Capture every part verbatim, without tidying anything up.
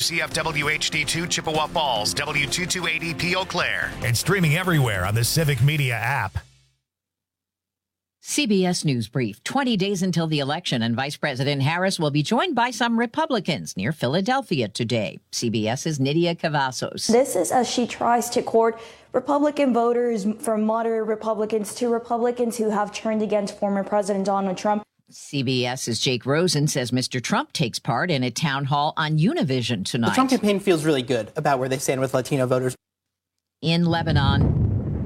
C F W H D two Chippewa Falls, W two two eight E P Eau Claire. And streaming everywhere on the Civic Media app. C B S News Brief. twenty days until the election, and Vice President Harris will be joined by some Republicans near Philadelphia today. CBS's Nydia Cavazos. This is as she tries to court Republican voters, from moderate Republicans to Republicans who have turned against former President Donald Trump. CBS's Jake Rosen says Mister Trump takes part in a town hall on Univision tonight. The Trump campaign feels really good about where they stand with Latino voters. In Lebanon,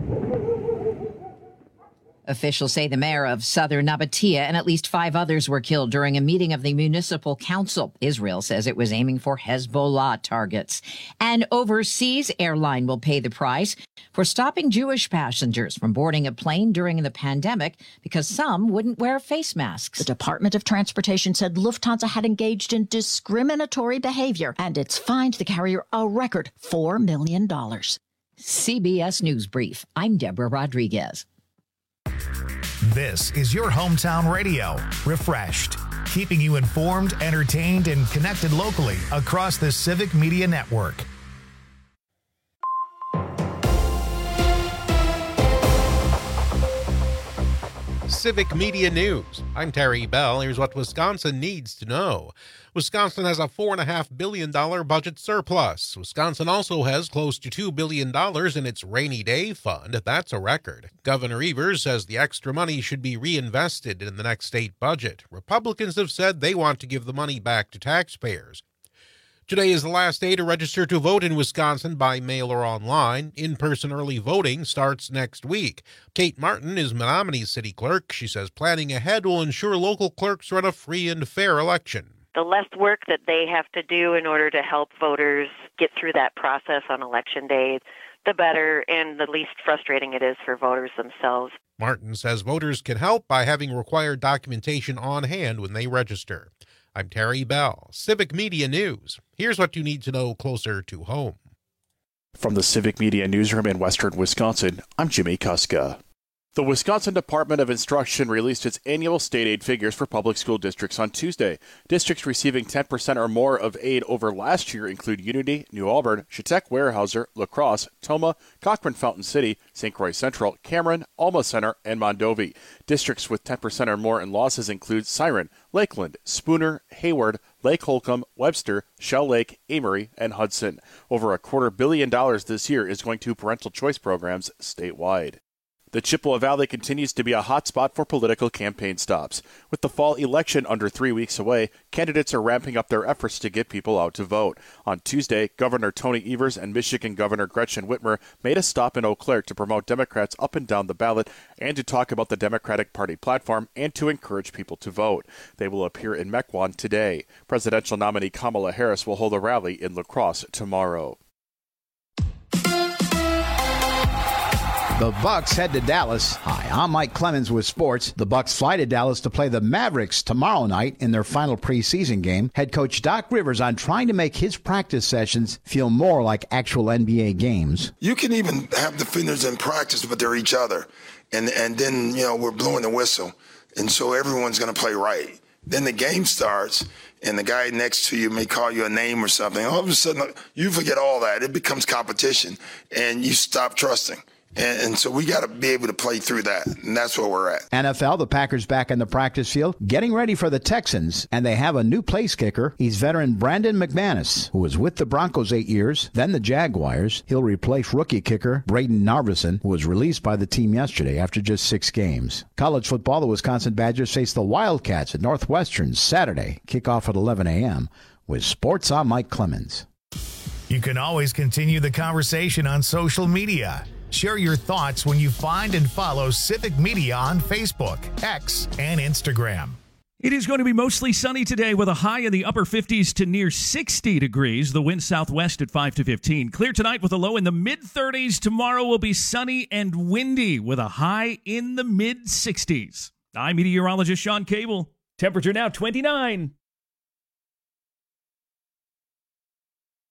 officials say the mayor of southern Nabatea and at least five others were killed during a meeting of the municipal council. Israel says it was aiming for Hezbollah targets. An overseas airline will pay the price for stopping Jewish passengers from boarding a plane during the pandemic because some wouldn't wear face masks. The Department of Transportation said Lufthansa had engaged in discriminatory behavior, and it's fined the carrier a record four million dollars. C B S News Brief. I'm Deborah Rodriguez. This is your hometown radio, Refreshed, keeping you informed, entertained, and connected locally across the Civic Media Network. Civic Media News. I'm Terry Bell. Here's what Wisconsin needs to know. Wisconsin has a four point five billion dollars budget surplus. Wisconsin also has close to two billion dollars in its rainy day fund. That's a record. Governor Evers says the extra money should be reinvested in the next state budget. Republicans have said they want to give the money back to taxpayers. Today is the last day to register to vote in Wisconsin by mail or online. In-person early voting starts next week. Kate Martin is Menominee City Clerk. She says planning ahead will ensure local clerks run a free and fair election. The less work that they have to do in order to help voters get through that process on Election Day, the better, and the least frustrating it is for voters themselves. Martin says voters can help by having required documentation on hand when they register. I'm Terry Bell, Civic Media News. Here's what you need to know closer to home. From the Civic Media Newsroom in Western Wisconsin, I'm Jimmy Kuska. The Wisconsin Department of Instruction released its annual state aid figures for public school districts on Tuesday. Districts receiving ten percent or more of aid over last year include Unity, New Auburn, Chetek, Weyerhaeuser, La Crosse, Tomah, Cochran Fountain City, Saint Croix Central, Cameron, Alma Center, and Mondovi. Districts with ten percent or more in losses include Siren, Lakeland, Spooner, Hayward, Lake Holcomb, Webster, Shell Lake, Amory, and Hudson. Over a quarter billion dollars this year is going to parental choice programs statewide. The Chippewa Valley continues to be a hotspot for political campaign stops. With the fall election under three weeks away, candidates are ramping up their efforts to get people out to vote. On Tuesday, Governor Tony Evers and Michigan Governor Gretchen Whitmer made a stop in Eau Claire to promote Democrats up and down the ballot and to talk about the Democratic Party platform and to encourage people to vote. They will appear in Mequon today. Presidential nominee Kamala Harris will hold a rally in La Crosse tomorrow. The Bucks head to Dallas. Hi, I'm Mike Clemens with sports. The Bucks fly to Dallas to play the Mavericks tomorrow night in their final preseason game. Head coach Doc Rivers on trying to make his practice sessions feel more like actual N B A games. You can even have defenders in practice, but they're each other. And, and then, you know, we're blowing the whistle. And so everyone's going to play right. Then the game starts, and the guy next to you may call you a name or something. All of a sudden, you forget all that. It becomes competition, and you stop trusting. And, and so we got to be able to play through that, and that's where we're at. N F L, the Packers back in the practice field, getting ready for the Texans, and they have a new place kicker. He's veteran Brandon McManus, who was with the Broncos eight years, then the Jaguars. He'll replace rookie kicker Braden Narveson, who was released by the team yesterday after just six games. College football, the Wisconsin Badgers face the Wildcats at Northwestern Saturday. Kickoff at eleven a.m. With sports, I'm Mike Clemens. You can always continue the conversation on social media. Share your thoughts when you find and follow Civic Media on Facebook, X, and Instagram. It is going to be mostly sunny today with a high in the upper fifties to near sixty degrees. The wind southwest at five to fifteen. Clear tonight with a low in the mid-thirties. Tomorrow will be sunny and windy with a high in the mid-sixties. I'm meteorologist Sean Cable. Temperature now twenty-nine.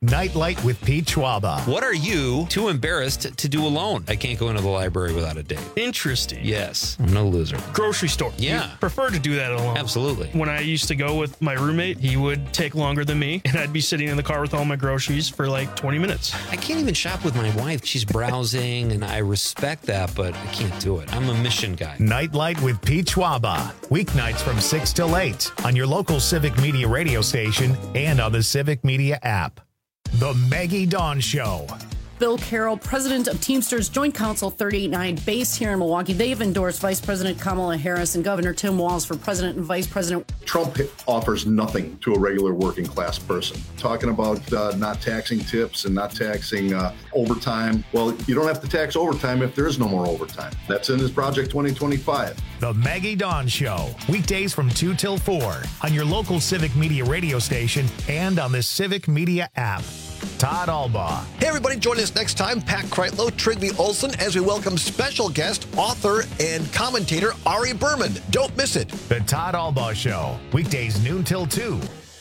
Nightlight with Pete Schwaba. What are you too embarrassed to do alone? I can't go into the library without a date. Interesting. Yes, I'm no loser. Grocery store. Yeah. You prefer to do that alone. Absolutely. When I used to go with my roommate, he would take longer than me, and I'd be sitting in the car with all my groceries for like twenty minutes. I can't even shop with my wife. She's browsing, and I respect that, but I can't do it. I'm a mission guy. Nightlight with Pete Schwaba. Weeknights from six till eight on your local Civic Media radio station and on the Civic Media app. The Maggie Dawn Show. Bill Carroll, president of Teamsters Joint Council thirty-eight nine, based here in Milwaukee. They've endorsed Vice President Kamala Harris and Governor Tim Walz for president and vice president. Trump offers nothing to a regular working class person. Talking about uh, not taxing tips and not taxing uh, overtime. Well, you don't have to tax overtime if there is no more overtime. That's in his Project twenty twenty-five. The Maggie Dawn Show. Weekdays from two till four on your local Civic Media radio station and on the Civic Media app. Todd Albaugh. Hey, everybody, join us next time, Pat Kreitlow, Trygve Olsen, as we welcome special guest, author, and commentator Ari Berman. Don't miss it. The Todd Albaugh Show. Weekdays noon till two.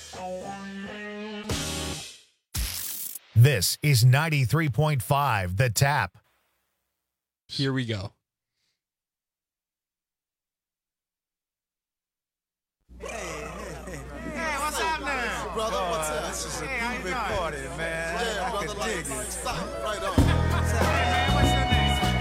This is ninety-three point five, The Tap. Here we go. Brother, what's up? This is a hey, big party, man. Yeah, I brother, like, dig it. Stop right on. Hey, man, what's your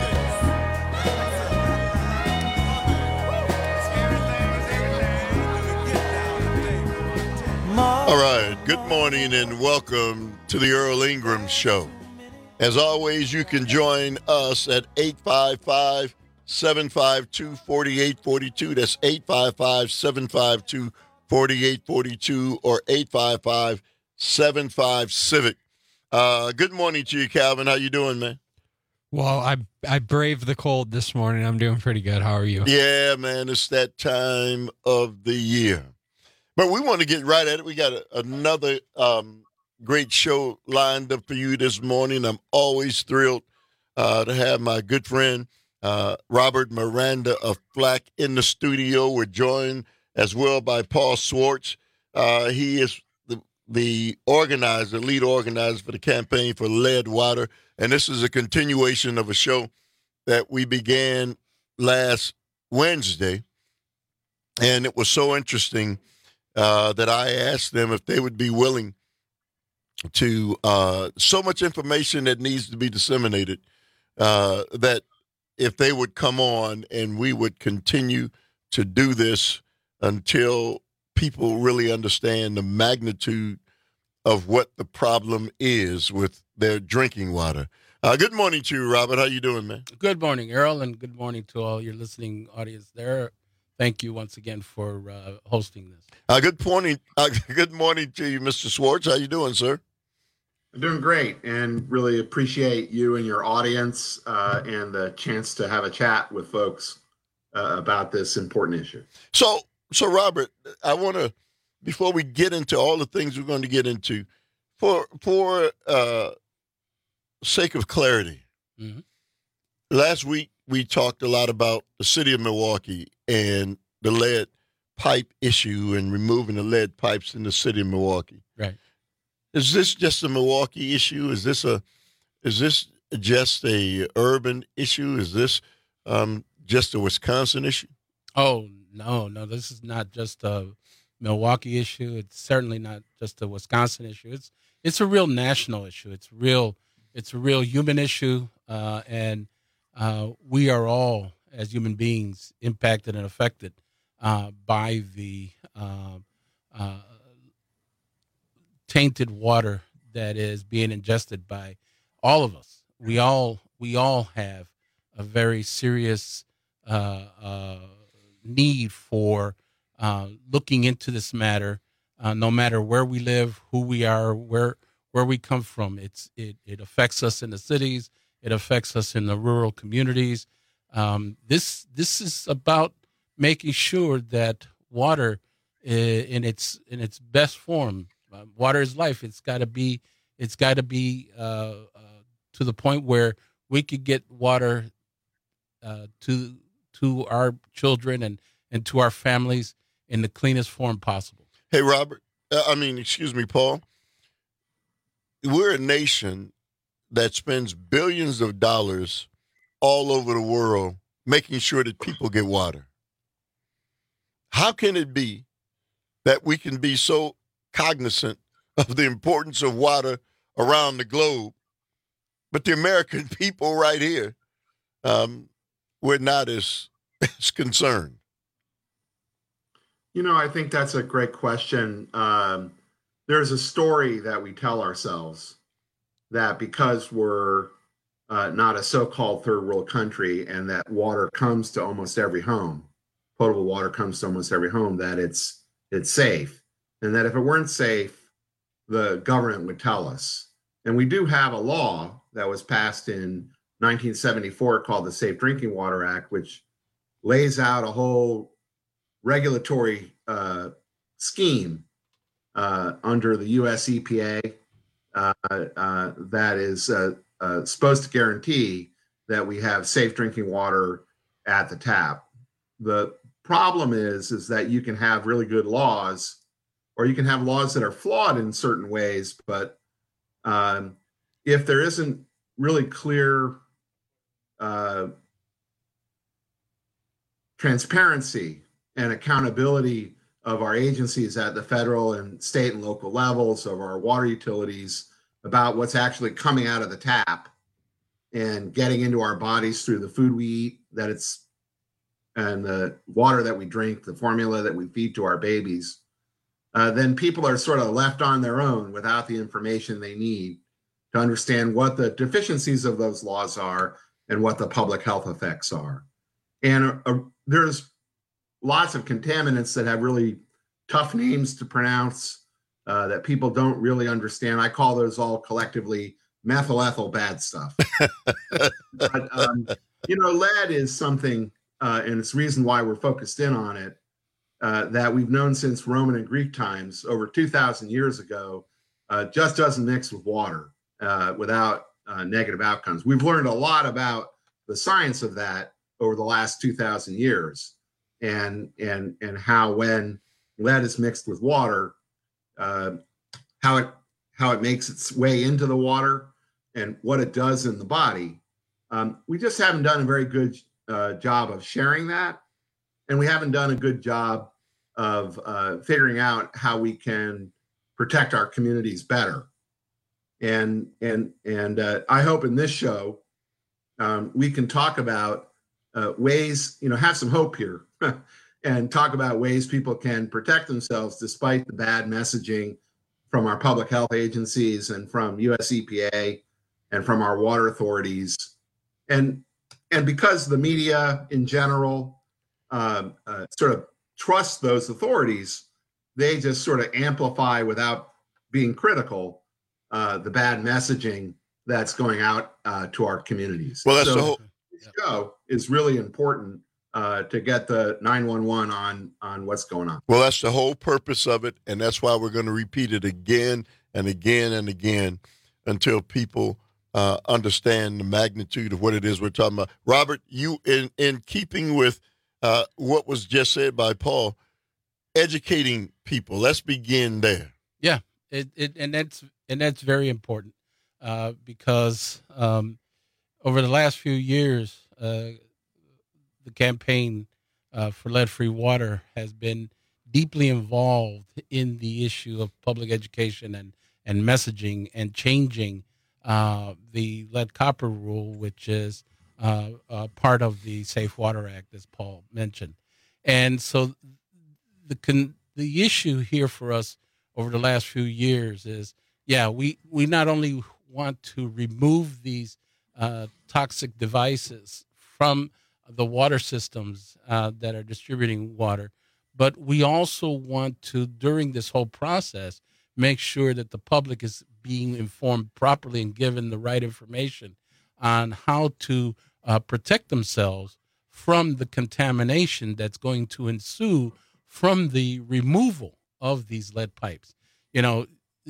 name? All right. Good morning and welcome to the Earl Ingram Show. As always, you can join us at eight five five, seven five two, four eight four two. That's eight five five, seven five two, four eight four two or eight five five, seven five, CIVIC. Uh, good morning to you, Calvin. How you doing, man? Well, I I braved the cold this morning. I'm doing pretty good. How are you? Yeah, man, it's that time of the year. But we want to get right at it. We got a, another um, great show lined up for you this morning. I'm always thrilled uh, to have my good friend uh, Robert Miranda of Flack in the studio. We're joined as well by Paul Swartz. Uh, he is the, the organizer, lead organizer for the campaign for lead water. And this is a continuation of a show that we began last Wednesday. And it was so interesting uh, that I asked them if they would be willing to, uh, so much information that needs to be disseminated, uh, that if they would come on and we would continue to do this until people really understand the magnitude of what the problem is with their drinking water. Uh, good morning to you, Robert. How you doing, man? Good morning, Earl, and good morning to all your listening audience there. Thank you once again for uh, hosting this. Uh, good morning. Uh, good morning to you, Mister Swartz. How you doing, sir? I'm doing great, and really appreciate you and your audience uh, and the chance to have a chat with folks uh, about this important issue. So, So, Robert, I want to, before we get into all the things we're going to get into, for for uh, sake of clarity, mm-hmm. last week we talked a lot about the city of Milwaukee and the lead pipe issue and removing the lead pipes in the city of Milwaukee. Right. Is this just a Milwaukee issue? Is this a is this just a urban issue? Is this um, just a Wisconsin issue? Oh, no, no, this is not just a Milwaukee issue. It's certainly not just a Wisconsin issue. It's it's a real national issue. It's real. It's a real human issue, uh, and uh, we are all, as human beings, impacted and affected uh, by the uh, uh, tainted water that is being ingested by all of us. We all we all have a very serious uh, uh, need for uh, looking into this matter, uh, no matter where we live, who we are, where where we come from. It's it it affects us in the cities. It affects us in the rural communities. Um, this this is about making sure that water, in its in its best form, uh, water is life. It's got to be it's got to be uh, uh, to the point where we could get water uh, to to our children and, and to our families in the cleanest form possible. Hey, Robert, uh, I mean, excuse me, Paul. we're a nation that spends billions of dollars all over the world making sure that people get water. How can it be that we can be so cognizant of the importance of water around the globe, but the American people right here, um, we're not as, as concerned? You know, I think that's a great question. Um, there's a story that we tell ourselves that because we're uh, not a so-called third world country and that water comes to almost every home, potable water comes to almost every home, that it's it's safe. And that if it weren't safe, the government would tell us. And we do have a law that was passed in nineteen seventy-four called the Safe Drinking Water Act, which lays out a whole regulatory uh, scheme uh, under the U S E P A uh, uh, that is uh, uh, supposed to guarantee that we have safe drinking water at the tap. The problem is, is that you can have really good laws, or you can have laws that are flawed in certain ways, but um, if there isn't really clear uh, transparency and accountability of our agencies at the federal and state and local levels, of our water utilities, about what's actually coming out of the tap and getting into our bodies through the food we eat, that it's, and the water that we drink, the formula that we feed to our babies, uh, then people are sort of left on their own without the information they need to understand what the deficiencies of those laws are and what the public health effects are. And uh, there's lots of contaminants that have really tough names to pronounce uh, that people don't really understand. I call those all collectively methyl ethyl bad stuff. But, um, you know, lead is something, uh, and it's the reason why we're focused in on it, uh, that we've known since Roman and Greek times, over two thousand years ago, uh, just doesn't mix with water uh, without uh, negative outcomes. We've learned a lot about the science of that over the last two thousand years. And and and how when lead is mixed with water, uh, how it how it makes its way into the water and what it does in the body. Um, we just haven't done a very good uh, job of sharing that, and we haven't done a good job of uh, figuring out how we can protect our communities better. And and and uh, I hope in this show um, we can talk about uh, ways, you know, have some hope here. And talk about ways people can protect themselves despite the bad messaging from our public health agencies and from U S E P A and from our water authorities. And, and because the media in general uh, uh, sort of trust those authorities, they just sort of amplify without being critical uh, the bad messaging that's going out uh, to our communities. Well, that's so the whole this show is really important Uh, to get the nine one one on on what's going on. Well, that's the whole purpose of it, and that's why we're going to repeat it again and again and again until people uh, understand the magnitude of what it is we're talking about. Robert, you, in, in keeping with uh, what was just said by Paul, educating people, let's begin there. Yeah, it, it and that's and that's very important uh, because um, over the last few years, uh, the campaign uh, for lead-free water has been deeply involved in the issue of public education and, and messaging and changing uh, the lead-copper rule, which is uh, uh, part of the Safe Water Act, as Paul mentioned. And so the con- the issue here for us over the last few years is, yeah, we, we not only want to remove these uh, toxic devices from the water systems uh, that are distributing water, but we also want to, during this whole process, make sure that the public is being informed properly and given the right information on how to uh, protect themselves from the contamination that's going to ensue from the removal of these lead pipes. You know,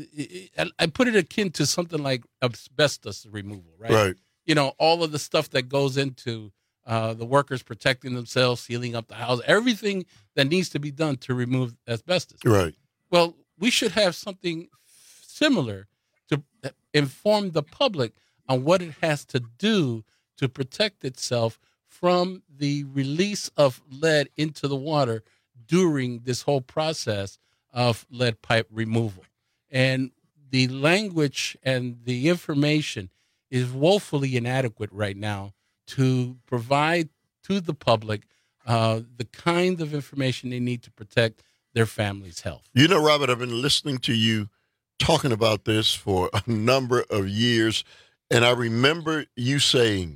I put it akin to something like asbestos removal, right? Right. You know, all of the stuff that goes into Uh, the workers protecting themselves, sealing up the house, everything that needs to be done to remove asbestos. Right. Well, we should have something similar to inform the public on what it has to do to protect itself from the release of lead into the water during this whole process of lead pipe removal. And the language and the information is woefully inadequate right now to provide to the public uh, the kind of information they need to protect their family's health. You know, Robert, I've been listening to you talking about this for a number of years, and I remember you saying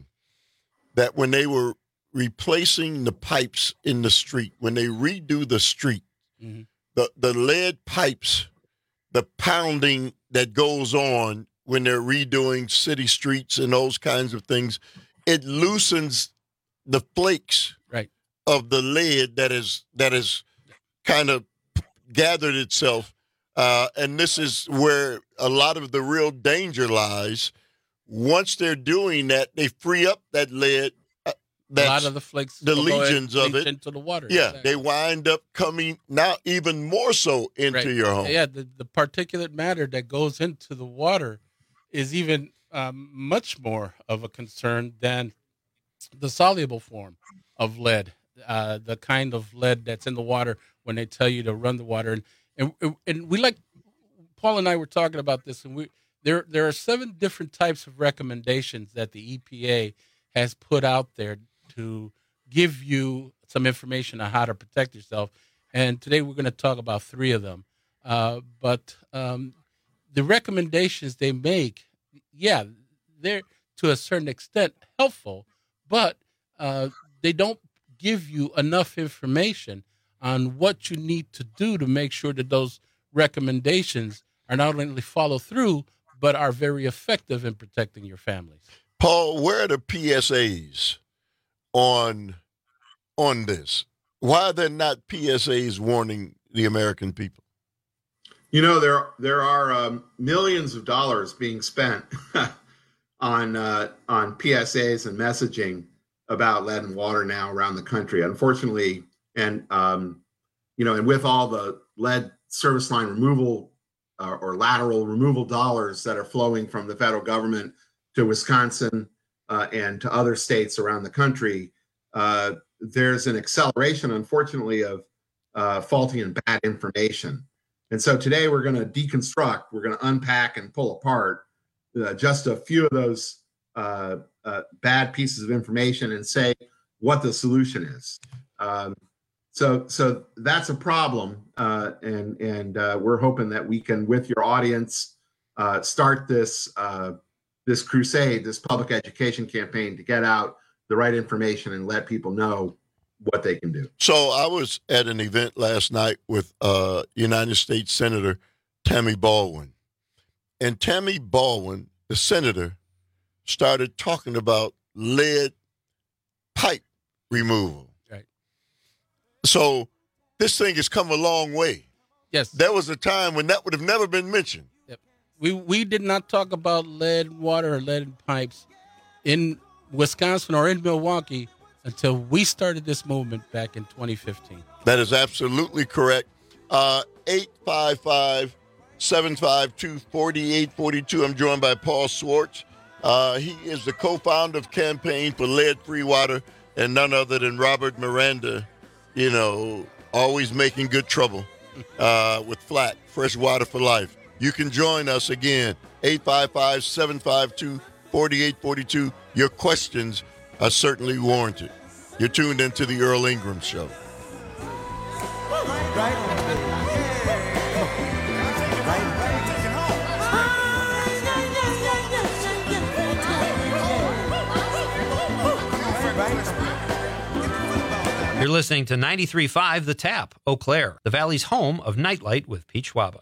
that when they were replacing the pipes in the street, when they redo the street, mm-hmm. the, the lead pipes, the pounding that goes on when they're redoing city streets and those kinds of things, it loosens the flakes right. of the lead that is that is kind of gathered itself. Uh, and this is where a lot of the real danger lies. Once they're doing that, they free up that lead. Uh, a lot of the flakes, the legions of it, into the water. Yeah, exactly. They wind up coming now even more so into right. your home. Yeah, the, the particulate matter that goes into the water is even um, much more of a concern than the soluble form of lead, uh, the kind of lead that's in the water when they tell you to run the water. And and, and we like, Paul and I were talking about this, and we there there are seven different types of recommendations that the E P A has put out there to give you some information on how to protect yourself. And today we're going to talk about three of them. Uh, but um, the recommendations they make, yeah, they're to a certain extent helpful, but uh, they don't give you enough information on what you need to do to make sure that those recommendations are not only follow through, but are very effective in protecting your families. Paul, where are the P S As on on this? Why are there not P S As warning the American people? You know, there there are um, millions of dollars being spent on uh, on P S As and messaging about lead and water now around the country. Unfortunately, and um, you know, and with all the lead service line removal uh, or lateral removal dollars that are flowing from the federal government to Wisconsin uh, and to other states around the country, uh, there's an acceleration, unfortunately, of uh, faulty and bad information. And so today we're going to deconstruct, we're going to unpack and pull apart uh, just a few of those uh, uh, bad pieces of information and say what the solution is. Um, so, so that's a problem, uh, and and uh, we're hoping that we can, with your audience, uh, start this uh, this crusade, this public education campaign to get out the right information and let people know what they can do. So I was at an event last night with uh, United States Senator Tammy Baldwin. And Tammy Baldwin, the senator, started talking about lead pipe removal. Right. So this thing has come a long way. Yes. There was a time when that would have never been mentioned. Yep. We we did not talk about lead in water or lead in pipes in Wisconsin or in Milwaukee until we started this movement back in twenty fifteen. That is absolutely correct. Uh, eight five five, seven five two, four eight four two. I'm joined by Paul Swartz. Uh, he is the co-founder of Campaign for Lead-Free Water, and none other than Robert Miranda, you know, always making good trouble uh, with FLAC, Fresh Water for Life. You can join us again, eight five five, seven five two, four eight four two. Your questions are certainly warranted. You're tuned into the Earl Ingram Show. You're listening to ninety-three point five The Tap, Eau Claire, the Valley's home of Nightlight with Pete Schwaba.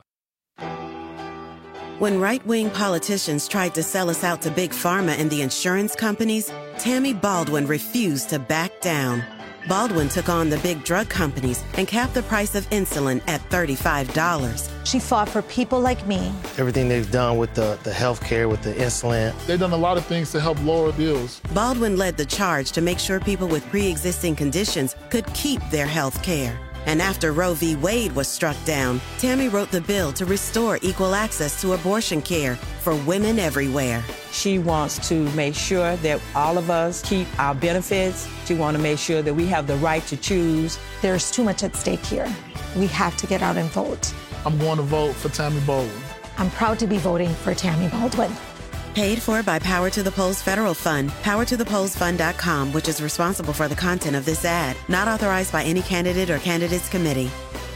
When right-wing politicians tried to sell us out to Big Pharma and the insurance companies, Tammy Baldwin refused to back down. Baldwin took on the big drug companies and capped the price of insulin at thirty-five dollars. She fought for people like me. Everything they've done with the, the health care, with the insulin. They've done a lot of things to help lower bills. Baldwin led the charge to make sure people with pre-existing conditions could keep their health care. And after Roe v. Wade was struck down, Tammy wrote the bill to restore equal access to abortion care, for women everywhere. She wants to make sure that all of us keep our benefits. She wants to make sure that we have the right to choose. There's too much at stake here. We have to get out and vote. I'm going to vote for Tammy Baldwin. I'm proud to be voting for Tammy Baldwin. Paid for by Power to the Polls Federal Fund, power to the polls fund dot com, which is responsible for the content of this ad. Not authorized by any candidate or candidates committee.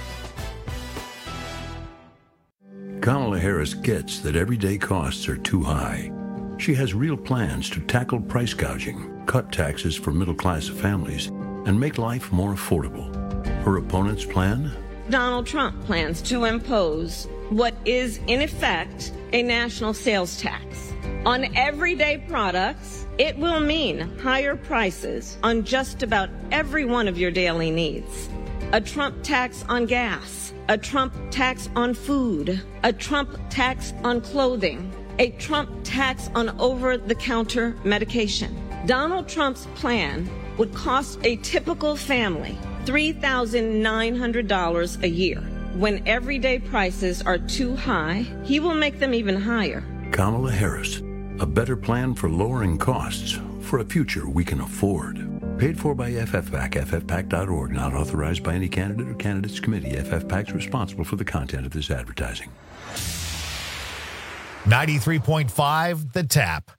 Kamala Harris gets that everyday costs are too high. She has real plans to tackle price gouging, cut taxes for middle-class families, and make life more affordable. Her opponent's plan? Donald Trump plans to impose what is, in effect, a national sales tax. On everyday products, it will mean higher prices on just about every one of your daily needs. A Trump tax on gas, a Trump tax on food, a Trump tax on clothing, a Trump tax on over-the-counter medication. Donald Trump's plan would cost a typical family three thousand nine hundred dollars a year. When everyday prices are too high, he will make them even higher. Kamala Harris, a better plan for lowering costs for a future we can afford. Paid for by F F PAC, F F PAC dot org, not authorized by any candidate or candidates committee. F F PAC is responsible for the content of this advertising. ninety-three point five The Tap.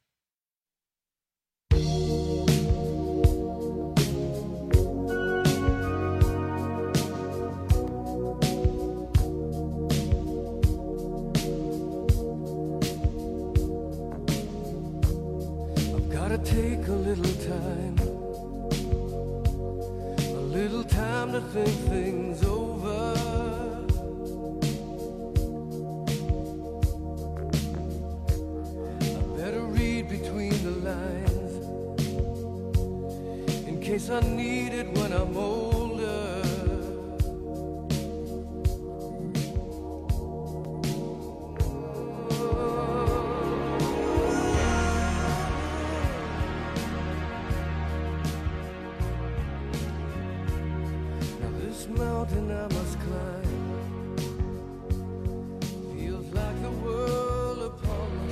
Take a little time, a little time to think things over. I better read between the lines in case I need it when I'm older. Mountain I must climb feels like the world upon my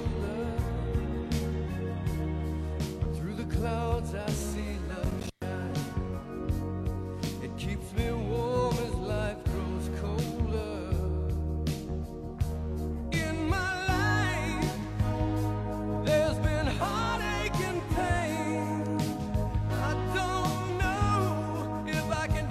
shoulder. Through the clouds I see love shine. It keeps me warm as life grows colder. In my life there's been heartache and pain. I don't know if I can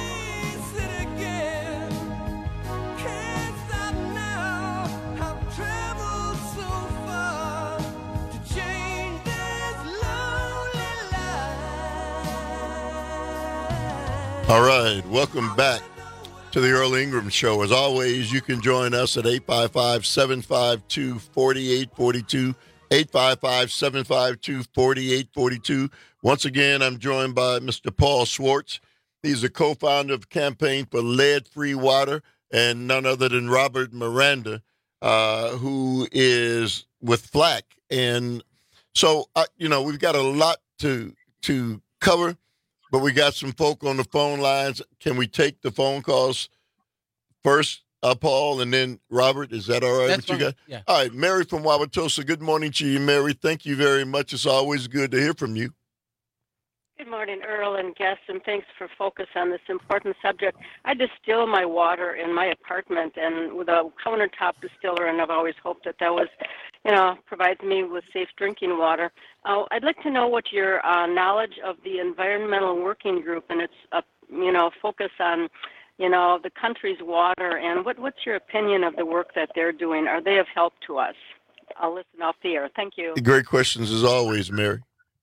All right, welcome back to the Earl Ingram Show. As always, you can join us at eight five five, seven five two, four eight four two, eight five five, seven five two, four eight four two. Once again, I'm joined by Mister Paul Schwartz. He's the co-founder of Campaign for Lead-Free Water, and none other than Robert Miranda, uh, who is with FLAC. And so, uh, you know, we've got a lot to to cover. But we got some folk on the phone lines. Can we take the phone calls first, uh, Paul, and then Robert? Is that all right That's with fine. you guys? Yeah. All right, Mary from Wauwatosa. Good morning to you, Mary. Thank you very much. It's always good to hear from you. Good morning, Earl and guests, and thanks for focus on this important subject. I distill my water in my apartment, and with a countertop distiller, and I've always hoped that that was, you know, provides me with safe drinking water. Uh, I'd like to know what your uh, knowledge of the Environmental Working Group and its, uh, you know, focus on, you know, the country's water, and what, what's your opinion of the work that they're doing? Are they of help to us? I'll listen off the air. Thank you. Great questions as always, Mary.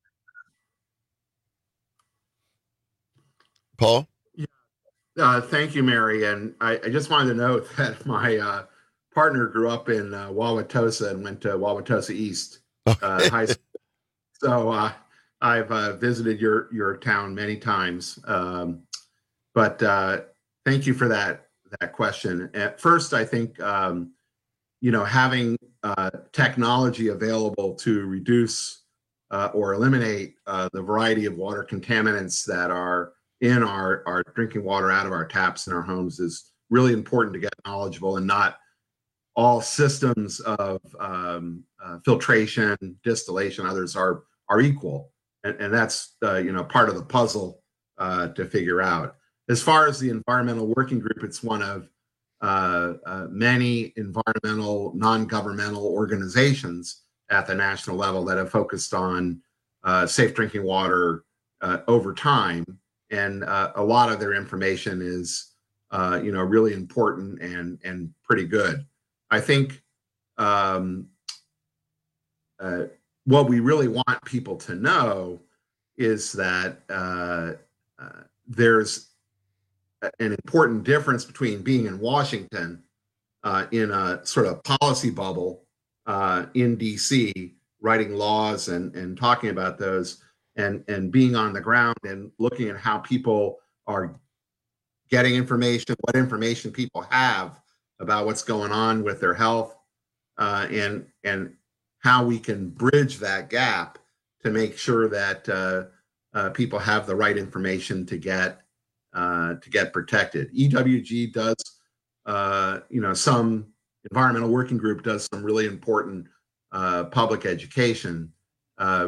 Paul? Yeah. Uh, thank you, Mary. And I, I just wanted to note that my uh, partner grew up in uh, Wauwatosa and went to Wauwatosa East uh, Okay. High School. So uh, I've uh, visited your your town many times. Um, but uh, thank you for that that question. At first, I think um, you know having uh, technology available to reduce uh, or eliminate uh, the variety of water contaminants that are in our, our drinking water out of our taps in our homes is really important to get knowledgeable and not all systems of um, uh, filtration, distillation, others are are equal, and, and that's uh, you know part of the puzzle uh, to figure out. As far as the environmental working group, it's one of uh, uh, many environmental non-governmental organizations at the national level that have focused on uh, safe drinking water uh, over time, and uh, a lot of their information is uh, you know really important and and pretty good. I think um, uh, what we really want people to know is that uh, uh, there's an important difference between being in Washington uh, in a sort of policy bubble uh, in D C, writing laws and, and talking about those, and, and being on the ground and looking at how people are getting information, what information people have about what's going on with their health, uh, and and how we can bridge that gap to make sure that uh, uh, people have the right information to get uh, to get protected. E W G does, uh, you know, some environmental working group does some really important uh, public education. Uh,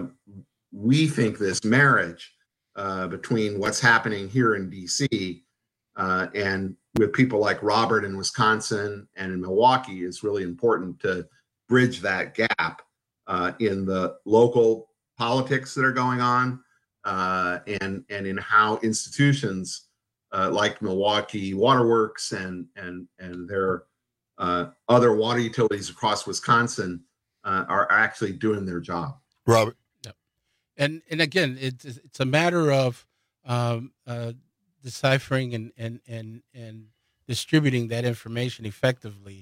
we think this marriage uh, between what's happening here in D C uh, and with people like Robert in Wisconsin and in Milwaukee is really important to bridge that gap uh, in the local politics that are going on uh, and and in how institutions uh, like Milwaukee Waterworks and and and their uh, other water utilities across Wisconsin uh, are actually doing their job. Robert. Yep. And and again, it's it's a matter of um, uh, deciphering and, and, and, and distributing that information effectively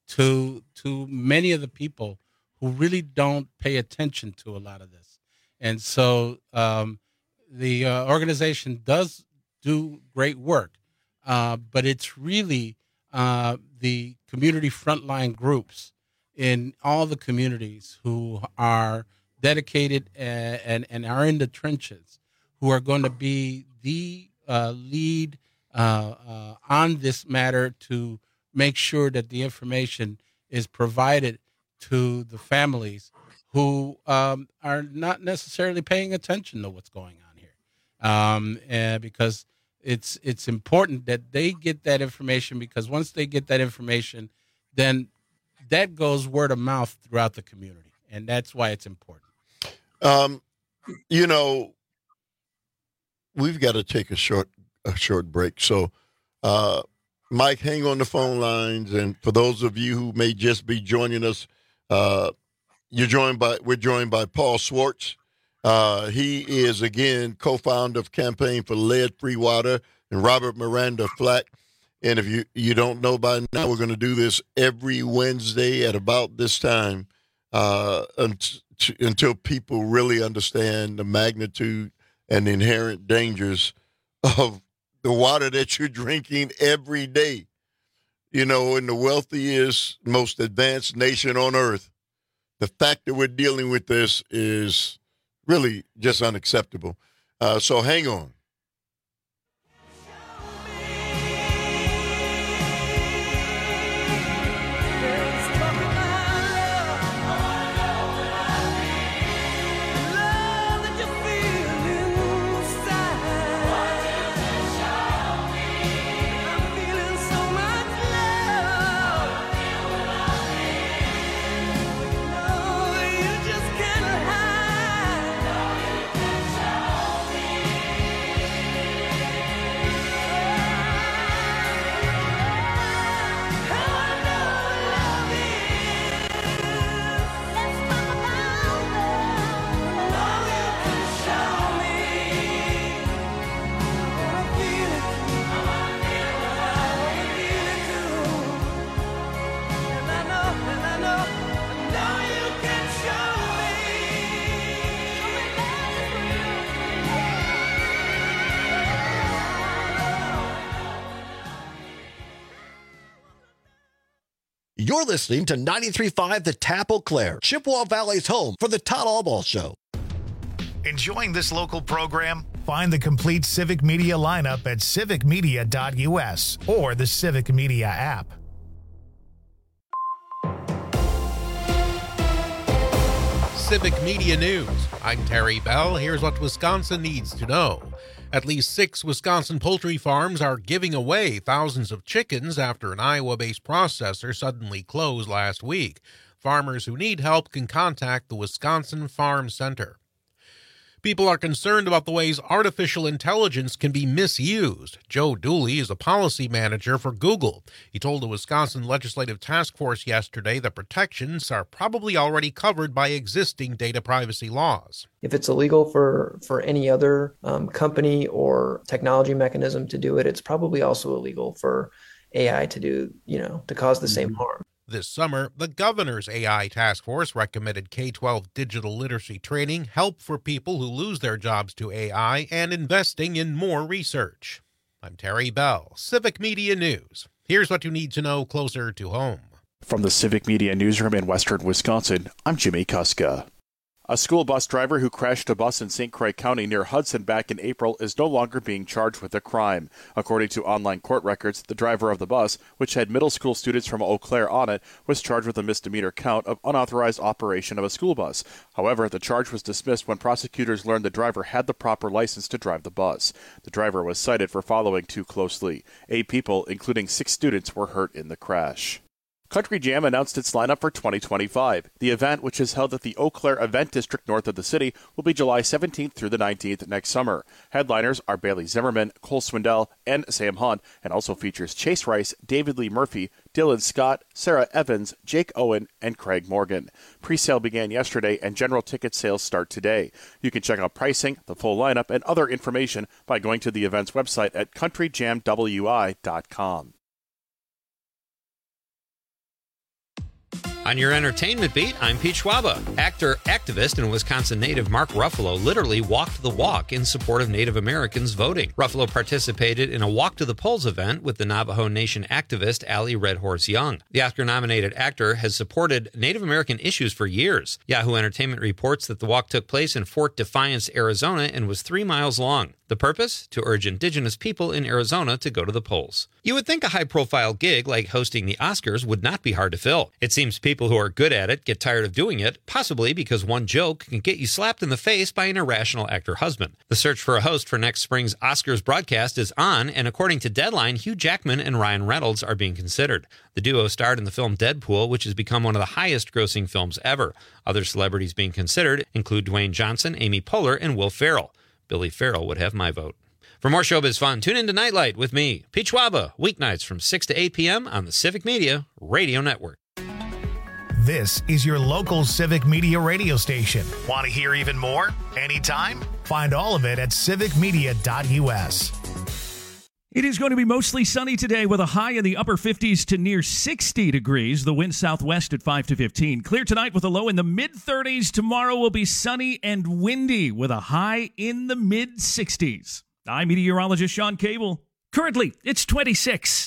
to to many of the people who really don't pay attention to a lot of this. And so um, the uh, organization does do great work, uh, but it's really uh, the community frontline groups in all the communities who are dedicated and, and, and are in the trenches who are going to be the Uh, lead uh, uh, on this matter to make sure that the information is provided to the families who um, are not necessarily paying attention to what's going on here, um, and because it's it's important that they get that information, because once they get that information, then that goes word of mouth throughout the community, and that's why it's important. Um, you know. We've got to take a short a short break. So, uh, Mike, hang on the phone lines. And for those of you who may just be joining us, uh, you're joined by we're joined by Paul Swartz. Uh, he is again co-founder of Campaign for Lead-Free Water, and Robert Miranda Flack. And if you you don't know by now, we're going to do this every Wednesday at about this time uh, until people really understand the magnitude and the inherent dangers of the water that you're drinking every day. You know, in the wealthiest, most advanced nation on earth, the fact that we're dealing with this is really just unacceptable. Uh, so hang on. You're listening to ninety-three point five The Tap Eau Claire, Chippewa Valley's home for the Todd Albaugh Show. Enjoying this local program? Find the complete Civic Media lineup at civic media dot u s or the Civic Media app. Civic Media News. I'm Terry Bell. Here's what Wisconsin needs to know. At least six Wisconsin poultry farms are giving away thousands of chickens after an Iowa-based processor suddenly closed last week. Farmers who need help can contact the Wisconsin Farm Center. People are concerned about the ways artificial intelligence can be misused. Joe Dooley is a policy manager for Google. He told the Wisconsin Legislative Task Force yesterday that protections are probably already covered by existing data privacy laws. If it's illegal for, for any other um, company or technology mechanism to do it, it's probably also illegal for A I to do, you know, to cause the same harm. This summer, the governor's A I task force recommended K twelve digital literacy training, help for people who lose their jobs to A I, and investing in more research. I'm Terry Bell, Civic Media News. Here's what you need to know closer to home. From the Civic Media Newsroom in western Wisconsin, I'm Jimmy Kuska. A school bus driver who crashed a bus in Saint Croix County near Hudson back in April is no longer being charged with a crime. According to online court records, the driver of the bus, which had middle school students from Eau Claire on it, was charged with a misdemeanor count of unauthorized operation of a school bus. However, the charge was dismissed when prosecutors learned the driver had the proper license to drive the bus. The driver was cited for following too closely. Eight people, including six students, were hurt in the crash. Country Jam announced its lineup for twenty twenty-five. The event, which is held at the Eau Claire Event District north of the city, will be July seventeenth through the nineteenth next summer. Headliners are Bailey Zimmerman, Cole Swindell, and Sam Hunt, and also features Chase Rice, David Lee Murphy, Dylan Scott, Sarah Evans, Jake Owen, and Craig Morgan. Pre-sale began yesterday, and general ticket sales start today. You can check out pricing, the full lineup, and other information by going to the event's website at country jam w i dot com. On your entertainment beat, I'm Pete Schwaba. Actor, activist, and Wisconsin native Mark Ruffalo literally walked the walk in support of Native Americans voting. Ruffalo participated in a Walk to the Polls event with the Navajo Nation activist Allie Red Horse Young. The Oscar-nominated actor has supported Native American issues for years. Yahoo Entertainment reports that the walk took place in Fort Defiance, Arizona, and was three miles long. The purpose? To urge indigenous people in Arizona to go to the polls. You would think a high-profile gig like hosting the Oscars would not be hard to fill. It seems people who are good at it get tired of doing it, possibly because one joke can get you slapped in the face by an irrational actor husband. The search for a host for next spring's Oscars broadcast is on, and according to Deadline, Hugh Jackman and Ryan Reynolds are being considered. The duo starred in the film Deadpool, which has become one of the highest-grossing films ever. Other celebrities being considered include Dwayne Johnson, Amy Poehler, and Will Ferrell. Billy Farrell would have my vote. For more showbiz fun, tune in to Nightlight with me, Pete Schwaba, weeknights from six to eight p.m. on the Civic Media Radio Network. This is your local Civic Media radio station. Want to hear even more? Anytime? Find all of it at civic media dot u s. It is going to be mostly sunny today with a high in the upper fifties to near sixty degrees. The wind southwest at five to fifteen. Clear tonight with a low in the mid-thirties. Tomorrow will be sunny and windy with a high in the mid-sixties. I'm meteorologist Sean Cable. Currently, it's twenty-six.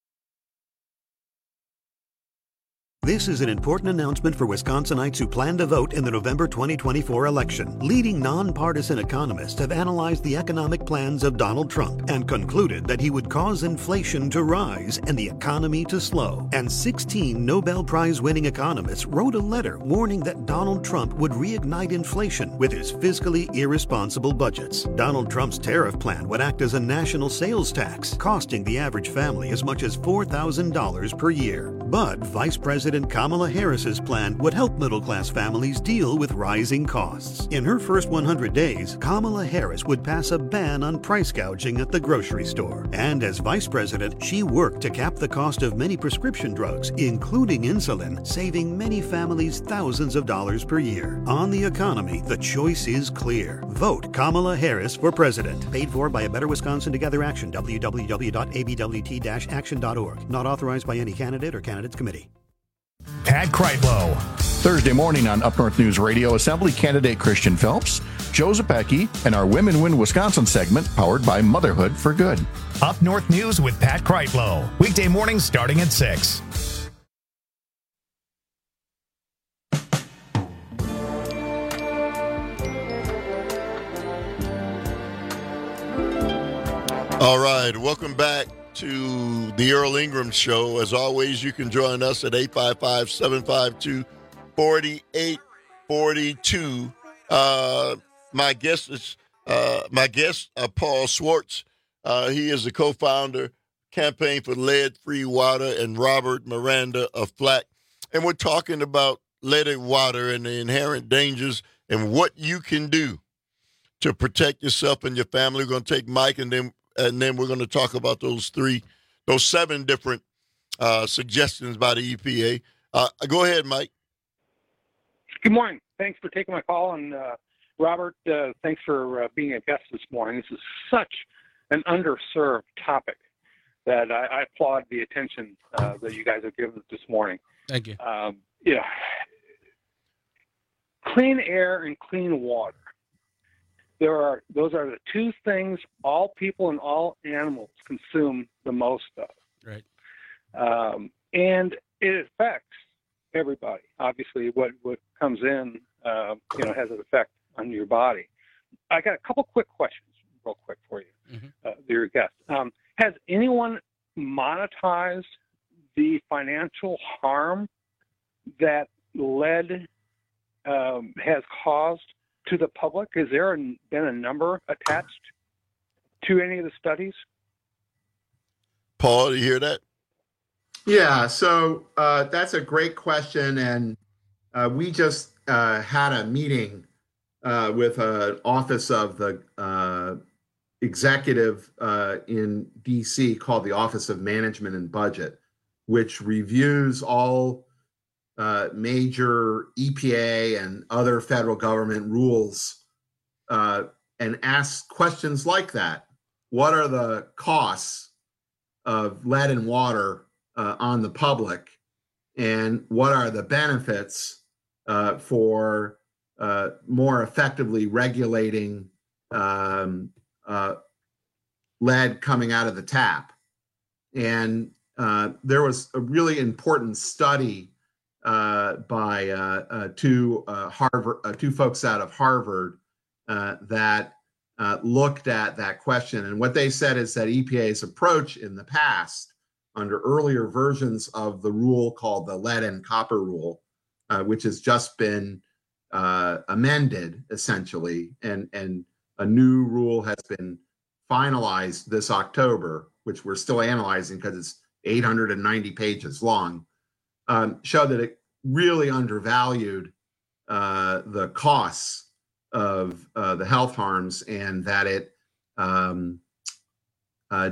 This is an important announcement for Wisconsinites who plan to vote in the November twenty twenty-four election. Leading nonpartisan economists have analyzed the economic plans of Donald Trump and concluded that he would cause inflation to rise and the economy to slow. And sixteen Nobel Prize-winning economists wrote a letter warning that Donald Trump would reignite inflation with his fiscally irresponsible budgets. Donald Trump's tariff plan would act as a national sales tax, costing the average family as much as four thousand dollars per year. But Vice President Kamala Harris's plan would help middle-class families deal with rising costs. In her first one hundred days, Kamala Harris would pass a ban on price gouging at the grocery store. And as vice president, she worked to cap the cost of many prescription drugs, including insulin, saving many families thousands of dollars per year. On the economy, the choice is clear. Vote Kamala Harris for president. Paid for by A Better Wisconsin Together Action, w w w dot a b w t dash action dot org. Not authorized by any candidate or candidates committee. Pat Kreitlow. Thursday morning on Up North News Radio, Assembly candidate Christian Phelps, Joe Zepecki, and our Women Win Wisconsin segment powered by Motherhood for Good. Up North News with Pat Kreitlow. Weekday mornings starting at six. All right, welcome back to the Earl Ingram Show. As always, you can join us at eight five five, seven five two, four eight forty-two. Uh, my guest is uh, my guest, uh, Paul Schwartz. Uh, he is the co-founder, Campaign for Lead-Free Water, and Robert Miranda of FLAC. And we're talking about leaded water and the inherent dangers and what you can do to protect yourself and your family. We're going to take Mike, and then and then we're going to talk about those three, those seven different uh, suggestions by the E P A. Uh, go ahead, Mike. Good morning. Thanks for taking my call. And uh, Robert, uh, thanks for uh, being a guest this morning. This is such an underserved topic that I, I applaud the attention uh, that you guys have given this morning. Thank you. Um, yeah. Clean air and clean water. There are those are the two things all people and all animals consume the most of. Right. Um, and it affects everybody. Obviously, what, what comes in, uh, you know, has an effect on your body. I got a couple quick questions, real quick for you, mm-hmm. uh, dear guest. Um, has anyone monetized the financial harm that lead um, has caused to the public? Has there been a number attached to any of the studies? Paul, do you hear that? Yeah, so uh, that's a great question. And uh, we just uh, had a meeting uh, with an office of the uh, executive uh, in D C called the Office of Management and Budget, which reviews all uh, major E P A and other federal government rules uh, and asks questions like that. What are the costs of lead and water uh, on the public? And what are the benefits uh, for uh, more effectively regulating um, uh, lead coming out of the tap? And uh, there was a really important study uh, by uh, uh, two uh, Harvard, uh, two folks out of Harvard uh, that uh, looked at that question. And what they said is that E P A's approach in the past, under earlier versions of the rule called the lead and copper rule, uh, which has just been uh, amended essentially, and and a new rule has been finalized this October, which we're still analyzing because it's eight hundred ninety pages long, um, showed that it really undervalued uh, the costs of uh, the health harms, and that it um, uh,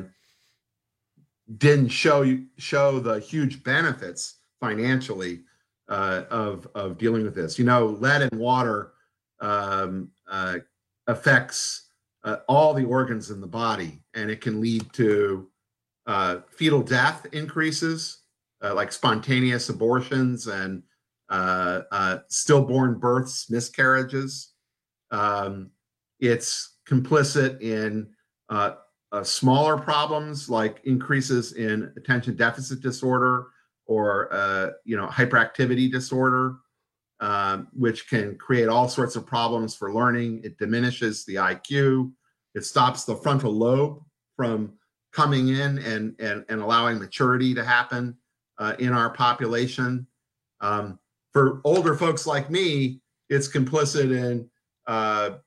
didn't show show the huge benefits financially uh, of of dealing with this. You know, lead and water um, uh, affects uh, all the organs in the body, and it can lead to uh, fetal death increases, uh, like spontaneous abortions and uh, uh, stillborn births, miscarriages. Um, it's complicit in uh, uh, smaller problems like increases in attention deficit disorder or uh, you know hyperactivity disorder, um, which can create all sorts of problems for learning. It diminishes the I Q. It stops the frontal lobe from coming in and and, and allowing maturity to happen uh, in our population. Um, for older folks like me, it's complicit in Uh,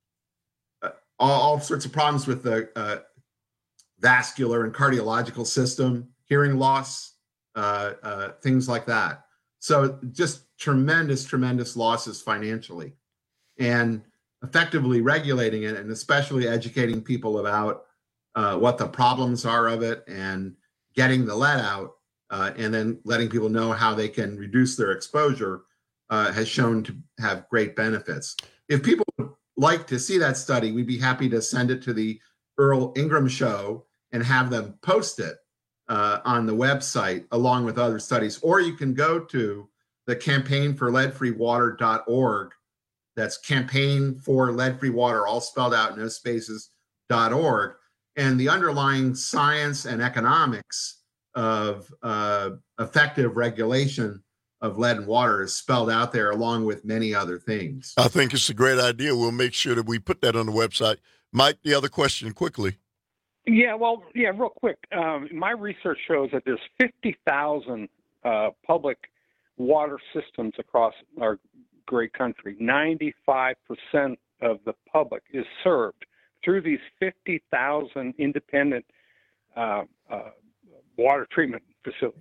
all, all sorts of problems with the uh, vascular and cardiological system, hearing loss, uh, uh, things like that. So just tremendous, tremendous losses financially. And effectively regulating it, and especially educating people about uh, what the problems are of it and getting the lead out, uh, and then letting people know how they can reduce their exposure uh, has shown to have great benefits. If people would like to see that study, we'd be happy to send it to the Earl Ingram Show and have them post it uh, on the website along with other studies. Or you can go to the campaign for lead free water dot org. That's campaign for lead free water, all spelled out, no spaces, .org. And the underlying science and economics of uh, effective regulation of lead and water is spelled out there along with many other things. I think it's a great idea. We'll make sure that we put that on the website. Mike, the other question quickly. Yeah, well, yeah, real quick. Um, my research shows that there's fifty thousand uh, public water systems across our great country. ninety-five percent of the public is served through these fifty thousand independent uh, uh, water treatment facilities.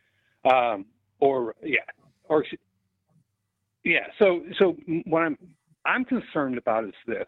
Um, or yeah, or yeah. So so what I'm I'm concerned about is this.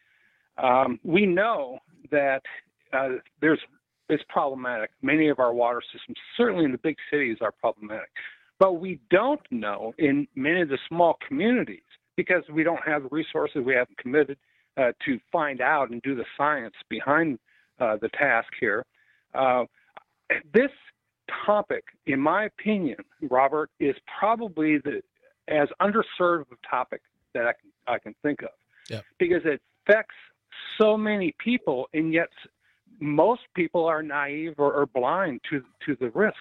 Um, we know that uh, there's it's problematic. Many of our water systems, certainly in the big cities, are problematic. But we don't know in many of the small communities because we don't have the resources. We haven't committed uh, to find out and do the science behind uh, the task here. Uh, this topic, in my opinion, Robert, is probably the as underserved a topic that I can I can think of, yeah. because it affects so many people, and yet most people are naive or, or blind to to the risks.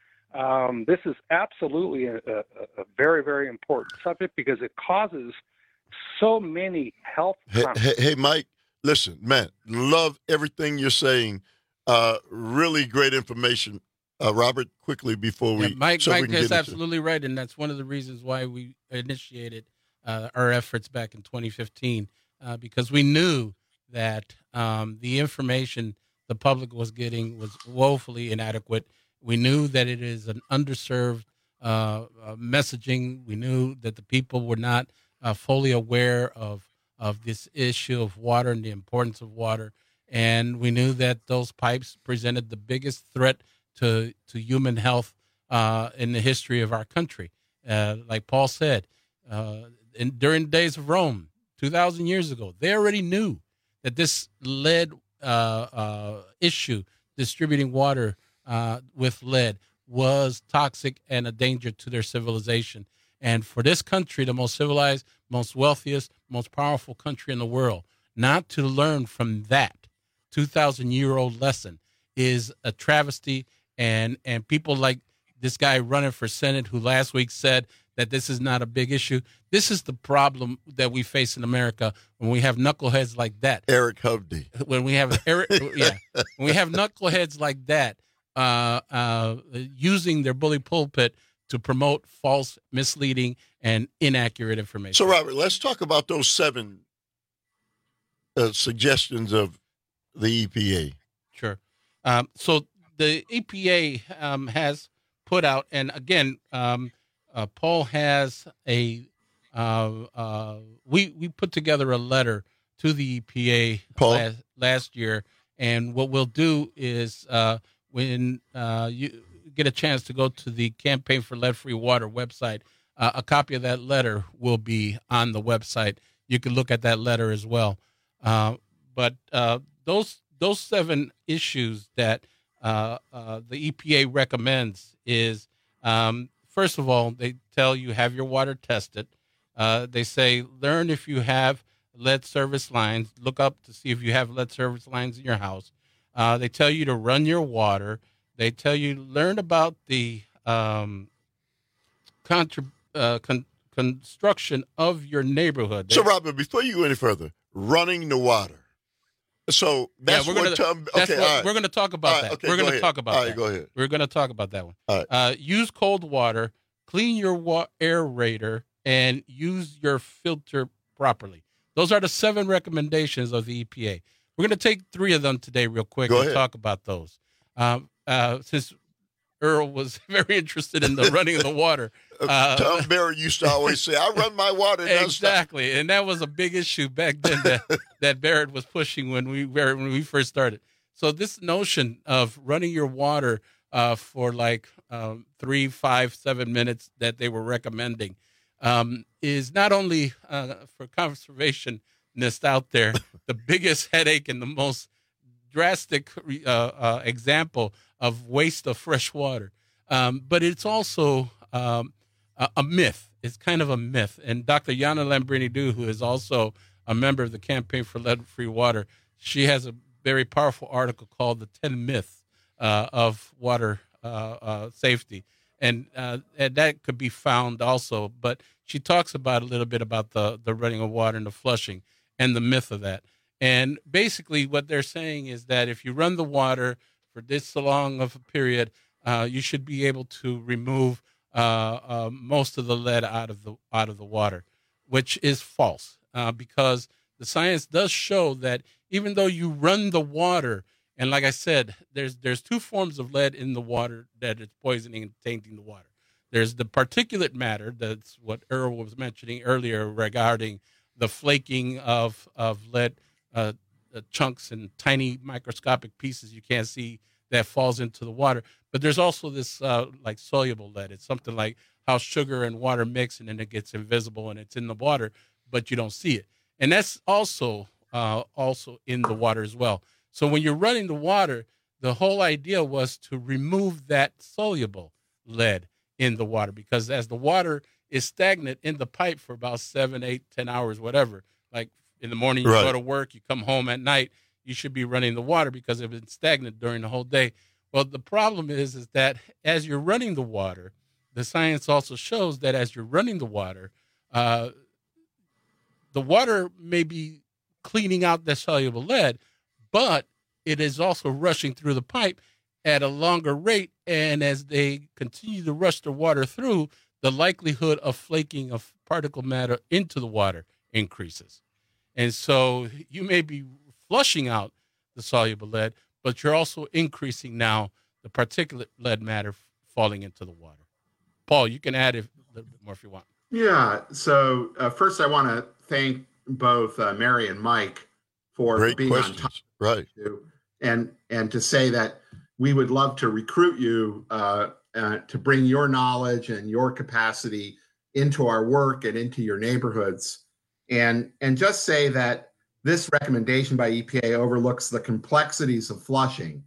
Um, this is absolutely a, a, a very, very important subject because it causes so many health Hey, hey, hey, Mike, listen, man, love everything you're saying. Uh, really great information. Uh, Robert, quickly before we... Yeah, Mike, so we Mike can is get into- absolutely right, and that's one of the reasons why we initiated uh, our efforts back in twenty fifteen, uh, because we knew that um, the information the public was getting was woefully inadequate. We knew that it is an underserved uh, uh, messaging. We knew that the people were not uh, fully aware of of this issue of water and the importance of water, and we knew that those pipes presented the biggest threat to to human health uh, in the history of our country. Uh, like Paul said, uh, in, during the days of Rome, two thousand years ago, they already knew that this lead uh, uh, issue, distributing water uh, with lead, was toxic and a danger to their civilization. And for this country, the most civilized, most wealthiest, most powerful country in the world, not to learn from that two thousand year old lesson is a travesty. And and people like this guy running for Senate who last week said that this is not a big issue. This is the problem that we face in America when we have knuckleheads like that. Eric Hovde. When we have Eric, yeah, when we have knuckleheads like that uh, uh, using their bully pulpit to promote false, misleading, and inaccurate information. So, Robert, let's talk about those seven uh, suggestions of the E P A. Sure. Um, so the E P A um, has put out, and again, um, uh, Paul has a, uh, uh, we, we put together a letter to the E P A Paul? last, last year, and what we'll do is uh, when uh, you get a chance to go to the Campaign for Lead-Free Water website, uh, a copy of that letter will be on the website. You can look at that letter as well. Uh, but uh, those those seven issues that uh, uh, the E P A recommends is, um, first of all, they tell you have your water tested. Uh, they say learn if you have lead service lines. Look up to see if you have lead service lines in your house. Uh, they tell you to run your water. They tell you learn about the um, contra- uh, con- construction of your neighborhood. So, Robert, before you go any further, running the water. So that's yeah, we're what. gonna, Tom, that's okay, what all right. we're going to talk about All right, that. okay, we're go going to ahead. talk about all that. right, Go ahead. We're going to talk about that one. All right. Uh, use cold water, clean your wa- aerator, and use your filter properly. Those are the seven recommendations of the E P A. We're going to take three of them today real quick Go and ahead. talk about those. Um, uh, since Earl was very interested in the running of the water. Uh, Tom Barrett used to always say, I run my water. Exactly. And that was a big issue back then that, that Barrett was pushing when we were, when we first started. So this notion of running your water uh, for like um, three, five, seven minutes that they were recommending um, is not only uh, for conservationists out there, the biggest headache and the most drastic uh, uh, example of waste of fresh water. Um, but it's also um, a, a myth. It's kind of a myth. And Doctor Yana Lambrini-Du, who is also a member of the Campaign for Lead-Free Water, she has a very powerful article called The ten Myths uh, of Water uh, uh, Safety. And, uh, and that could be found also. But she talks about a little bit about the, the running of water and the flushing and the myth of that. And basically what they're saying is that if you run the water for this long of a period, uh, you should be able to remove uh, uh, most of the lead out of the out of the water. which is false uh, because the science does show that even though you run the water, and like I said, there's there's two forms of lead in the water that is poisoning and tainting the water. There's the particulate matter, that's what Earl was mentioning earlier regarding the flaking of, of lead uh, uh, chunks and tiny microscopic pieces you can't see that falls into the water. But there's also this uh, like soluble lead. It's something like how sugar and water mix, and then it gets invisible and it's in the water, but you don't see it. And that's also uh, also in the water as well. So when you're running the water, the whole idea was to remove that soluble lead in the water, because as the water is stagnant in the pipe for about seven, eight, ten hours, whatever, like in the morning you Right. go to work, you come home at night, you should be running the water because it's been stagnant during the whole day. Well, the problem is, is that as you're running the water, the science also shows that as you're running the water, uh, the water may be cleaning out that soluble lead, but it is also rushing through the pipe at a longer rate. And as they continue to rush the water through, the likelihood of flaking of particle matter into the water increases. And so you may be flushing out the soluble lead, but you're also increasing now the particulate lead matter falling into the water. Paul, you can add if, a little bit more if you want. Yeah. So uh, first, I want to thank both uh, Mary and Mike for Great being questions. on top. Right. And and to say that we would love to recruit you uh, uh, to bring your knowledge and your capacity into our work and into your neighborhoods, and and just say that this recommendation by E P A overlooks the complexities of flushing,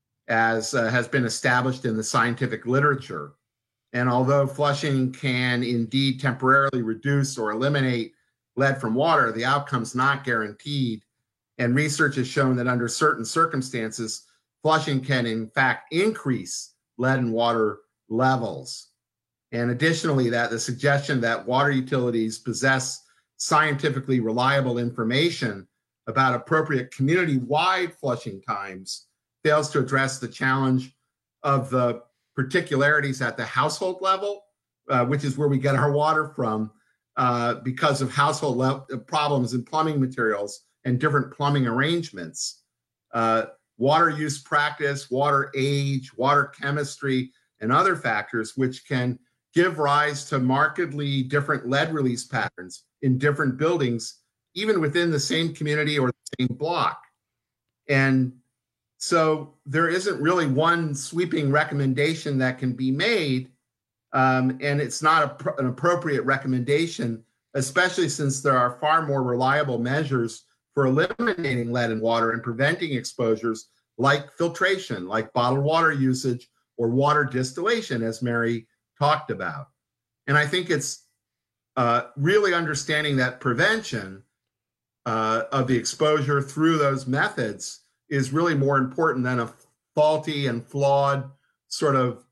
as uh, has been established in the scientific literature. And although flushing can indeed temporarily reduce or eliminate lead from water, the outcome's not guaranteed. And research has shown that under certain circumstances, flushing can in fact increase lead in water levels. And additionally, that the suggestion that water utilities possess scientifically reliable information about appropriate community-wide flushing times fails to address the challenge of the particularities at the household level, uh, which is where we get our water from, uh, because of household level problems in plumbing materials and different plumbing arrangements. Uh, water use practice, water age, water chemistry, and other factors which can give rise to markedly different lead release patterns in different buildings, even within the same community or the same block. And so there isn't really one sweeping recommendation that can be made, um, and it's not a, an appropriate recommendation, especially since there are far more reliable measures for eliminating lead in water and preventing exposures like filtration, like bottled water usage or water distillation, as Mary talked about. And I think it's uh, really understanding that prevention uh, of the exposure through those methods is really more important than a faulty and flawed sort of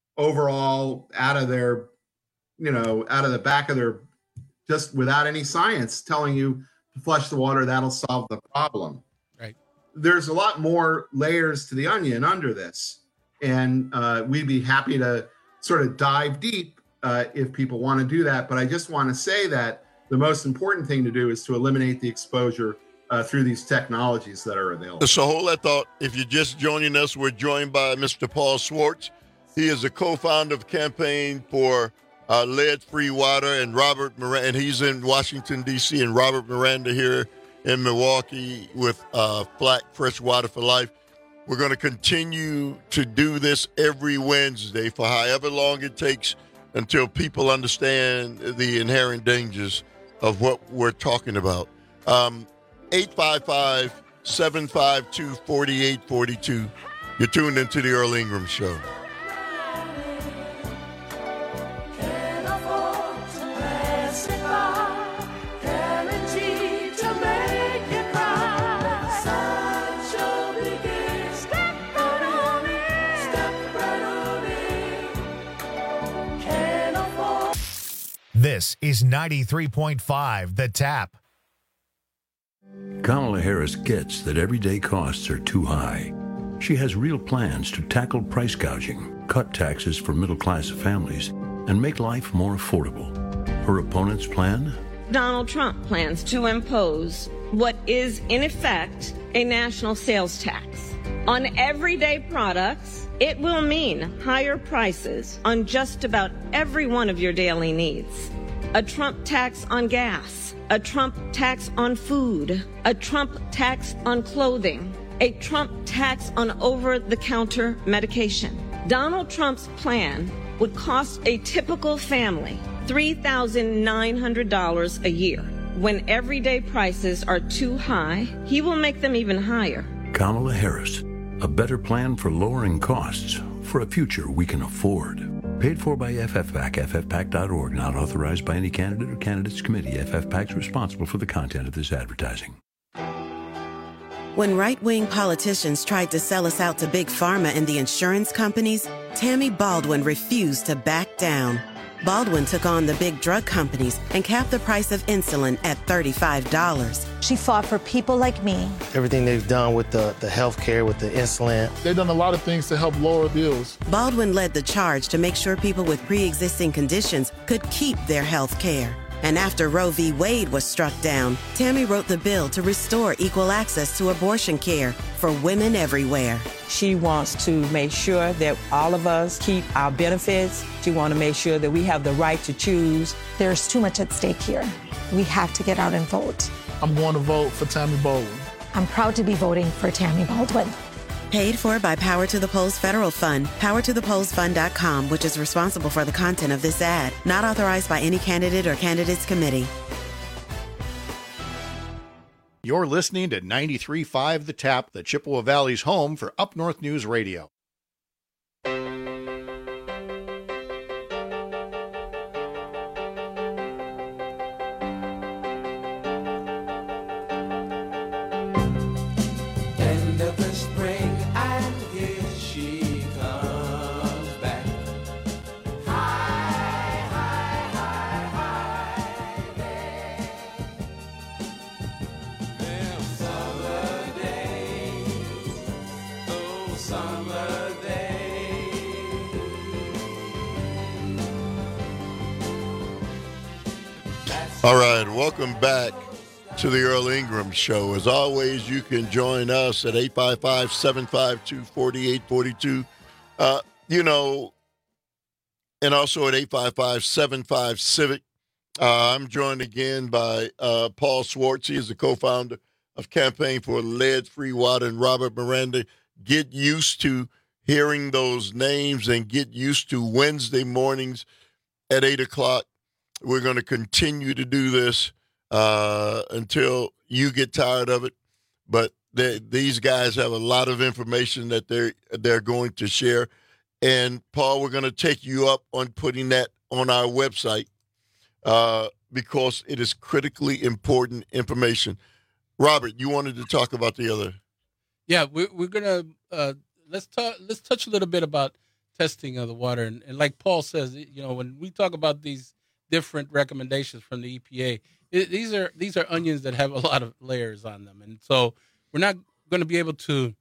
overall out of their, you know, out of the back of their, just without any science telling you to flush the water, that'll solve the problem. Right. There's a lot more layers to the onion under this. And uh, we'd be happy to sort of dive deep uh, if people want to do that. But I just want to say that the most important thing to do is to eliminate the exposure Uh, through these technologies that are available. So hold that thought. If you're just joining us, we're joined by Mister Paul Schwartz. He is a co-founder of Campaign for uh, Lead-Free Water, and Robert Miranda, and he's in Washington, D C, and Robert Miranda here in Milwaukee with uh, Flack Fresh Water for Life. We're going to continue to do this every Wednesday for however long it takes until people understand the inherent dangers of what we're talking about. Um, eight five five, seven five two, four eight four two. You're tuned into the Earl Ingram Show. This is ninety-three point five The Tap. Kamala Harris gets that everyday costs are too high. She has real plans to tackle price gouging, cut taxes for middle-class families, and make life more affordable. Her opponent's plan? Donald Trump plans to impose what is, in effect, a national sales tax. On everyday products, it will mean higher prices on just about every one of your daily needs. A Trump tax on gas, a Trump tax on food, a Trump tax on clothing, a Trump tax on over-the-counter medication. Donald Trump's plan would cost a typical family three thousand nine hundred dollars a year. When everyday prices are too high, he will make them even higher. Kamala Harris, a better plan for lowering costs for a future we can afford. Paid for by F F PAC, F F PAC dot org, not authorized by any candidate or candidates committee. F F PAC is responsible for the content of this advertising. When right-wing politicians tried to sell us out to Big Pharma and the insurance companies, Tammy Baldwin refused to back down. Baldwin took on the big drug companies and capped the price of insulin at thirty-five dollars. She fought for people like me. Everything they've done with the, the health care, with the insulin. They've done a lot of things to help lower bills. Baldwin led the charge to make sure people with pre-existing conditions could keep their health care. And after Roe v. Wade was struck down, Tammy wrote the bill to restore equal access to abortion care for women everywhere. She wants to make sure that all of us keep our benefits. She wants to make sure that we have the right to choose. There's too much at stake here. We have to get out and vote. I'm going to vote for Tammy Baldwin. I'm proud to be voting for Tammy Baldwin. Paid for by Power to the Polls Federal Fund, power to the polls fund dot com, which is responsible for the content of this ad. Not authorized by any candidate or candidates committee. You're listening to ninety-three point five The Tap, the Chippewa Valley's home for Up North News Radio. All right, welcome back to the Earl Ingram Show. As always, you can join us at eight five five, seven five two, four eight four two. Uh, you know, and also at eight five five, seven five, civic. Uh, I'm joined again by uh, Paul Swartz. He is the co-founder of Campaign for Lead-Free Water, and Robert Miranda. Get used to hearing those names and get used to Wednesday mornings at eight o'clock. We're going to continue to do this uh, until you get tired of it. But they, these guys have a lot of information that they're, they're going to share. And, Paul, we're going to take you up on putting that on our website uh, because it is critically important information. Robert, you wanted to talk about the other. Yeah, we're, we're going to uh, let's talk. Let's touch a little bit about testing of the water. And, and like Paul says, you know, when we talk about these different recommendations from the E P A, it, these are these are onions that have a lot of layers on them, and so we're not going to be able to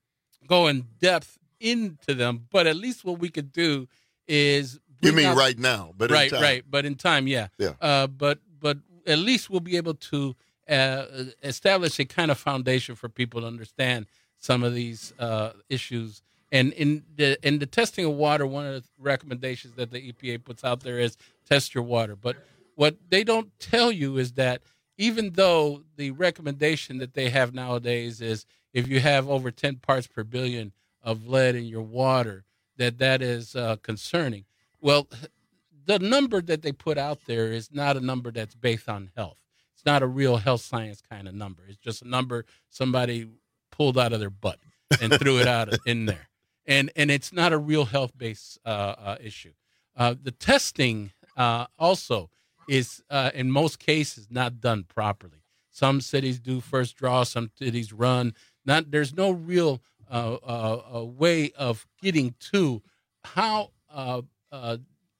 go in depth into them. But at least what we could do is you mean out, right now, but right, in time. right, but in time, yeah, yeah. Uh, but but at least we'll be able to uh, establish a kind of foundation for people to understand some of these uh, issues. And in the in the testing of water, one of the recommendations that the E P A puts out there is test your water. But what they don't tell you is that even though the recommendation that they have nowadays is if you have over ten parts per billion of lead in your water, that that is uh, concerning. Well, the number that they put out there is not a number that's based on health. It's not a real health science kind of number. It's just a number somebody pulled out of their butt and threw it out in there. And and it's not a real health-based uh, uh, issue. Uh, the testing uh, also is, uh, in most cases, not done properly. Some cities do first draw, some cities run. Not there's no real uh, uh, uh, way of getting to how uh, uh,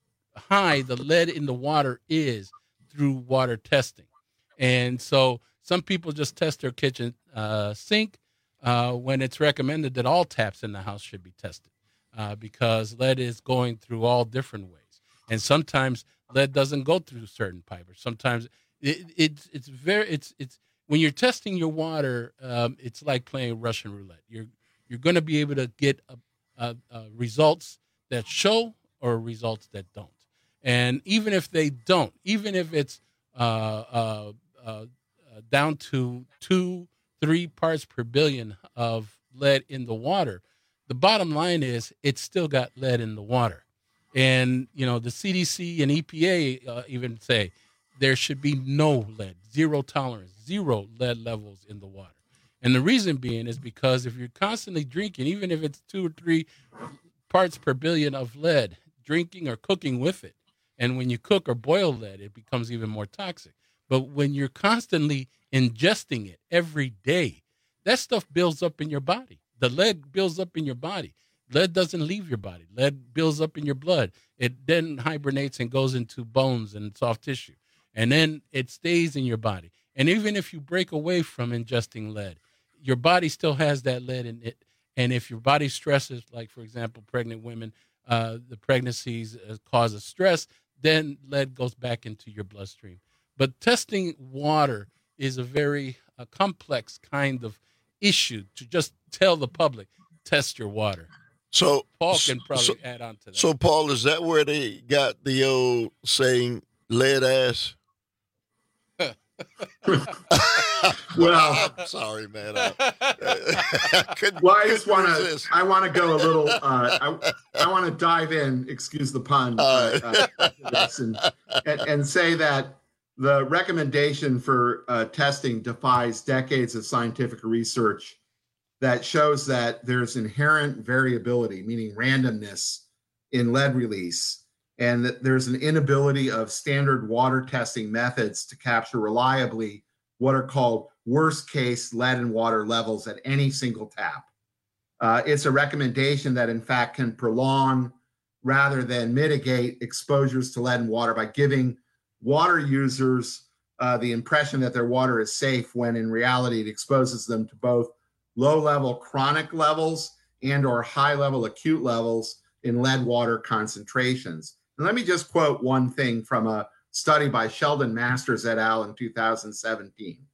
high the lead in the water is through water testing. And so some people just test their kitchen uh, sink. Uh, when it's recommended that all taps in the house should be tested uh, because lead is going through all different ways. And sometimes lead doesn't go through certain pipes. Sometimes It, it's it's very it's it's when you're testing your water, um, it's like playing Russian roulette. You're you're going to be able to get a, a, a results that show or results that don't. And even if they don't, even if it's uh, uh, uh, down to two, three parts per billion of lead in the water, the bottom line is it's still got lead in the water. And, you know, the C D C and E P A uh, even say there should be no lead, zero tolerance, zero lead levels in the water. And the reason being is because if you're constantly drinking, even if it's two or three parts per billion of lead, drinking or cooking with it, and when you cook or boil lead, it becomes even more toxic. But when you're constantly ingesting it every day, that stuff builds up in your body. The lead builds up in your body. Lead doesn't leave your body. Lead builds up in your blood. It then hibernates and goes into bones and soft tissue. And then it stays in your body. And even if you break away from ingesting lead, your body still has that lead in it. And if your body stresses, like, for example, pregnant women, uh, the pregnancies uh, causes stress, then lead goes back into your bloodstream. But testing water is a very uh, complex kind of issue to just tell the public, test your water. So Paul can probably so, add on to that. So, Paul, is that where they got the old saying, lead ass? Well, I'm sorry, man. I, I couldn't, well, I just want to. resist. I want to go a little. Uh, I, I want to dive in. Excuse the pun. Uh, uh, to this and, and and say that the recommendation for uh, testing defies decades of scientific research that shows that there's inherent variability, meaning randomness, in lead release. And that there's an inability of standard water testing methods to capture reliably what are called worst case lead and water levels at any single tap. Uh, it's a recommendation that in fact can prolong rather than mitigate exposures to lead and water by giving water users uh, the impression that their water is safe when in reality it exposes them to both low level chronic levels and or high level acute levels in lead water concentrations. And let me just quote one thing from a study by Sheldon Masters et al. In two thousand seventeen.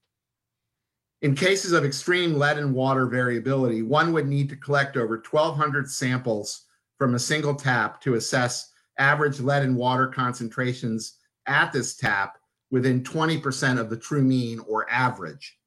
In cases of extreme lead and water variability, one would need to collect over twelve hundred samples from a single tap to assess average lead and water concentrations at this tap within twenty percent of the true mean or average.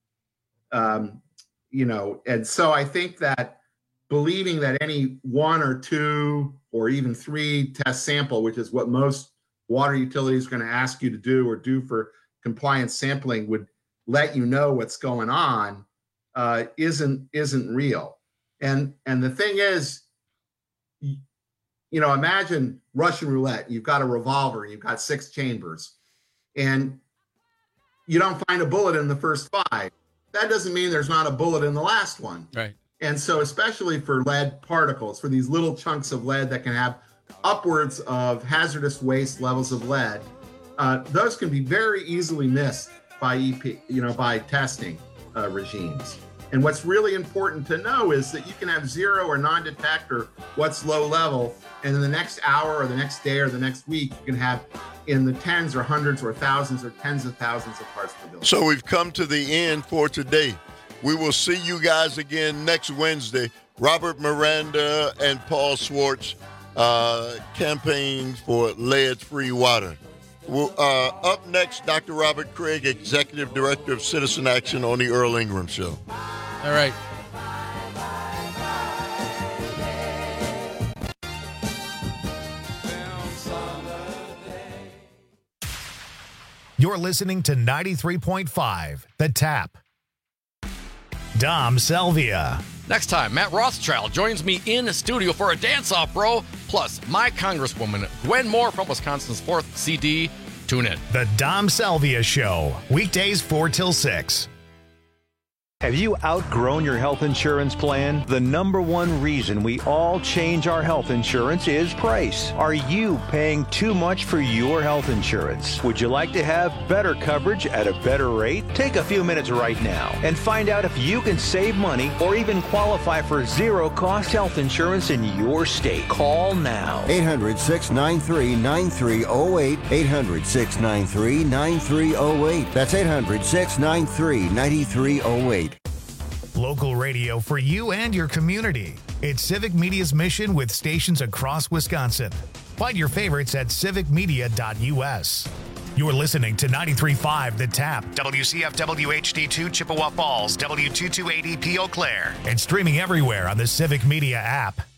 Um, you know, and so I think that believing that any one or two or even three test sample, which is what most water utilities are going to ask you to do or do for compliance sampling, would let you know what's going on, uh, isn't isn't real. And and the thing is, you know, imagine Russian roulette. You've got a revolver, you've got six chambers, and you don't find a bullet in the first five. That doesn't mean there's not a bullet in the last one. Right. And so especially for lead particles, for these little chunks of lead that can have upwards of hazardous waste levels of lead, uh, those can be very easily missed by E P, you know, by testing uh, regimes. And what's really important to know is that you can have zero or non-detector what's low level, and in the next hour or the next day or the next week, you can have in the tens or hundreds or thousands or tens of thousands of parts per billion. So we've come to the end for today. We will see you guys again next Wednesday. Robert Miranda and Paul Schwartz uh, campaign for lead-free water. Well, uh, up next, Doctor Robert Craig, Executive Director of Citizen Action on the Earl Ingram Show. All right. You're listening to ninety-three point five, The Tap. Dom Selvia. Next time, Matt Rothschild joins me in the studio for a dance-off, bro. Plus, my Congresswoman, Gwen Moore from Wisconsin's fourth C D. Tune in. The Dom Selvia Show, weekdays four till six. Have you outgrown your health insurance plan? The number one reason we all change our health insurance is price. Are you paying too much for your health insurance? Would you like to have better coverage at a better rate? Take a few minutes right now and find out if you can save money or even qualify for zero-cost health insurance in your state. Call now. eight hundred, six nine three, nine three zero eight. eight hundred, six nine three, nine three zero eight. That's eight hundred, six nine three, nine three zero eight. Local radio for you and your community. It's Civic Media's mission with stations across Wisconsin. Find your favorites at civic media dot u s. You're listening to ninety-three point five The Tap, W C F W H D two Chippewa Falls, W two two eight E P Eau Claire, and streaming everywhere on the Civic Media app.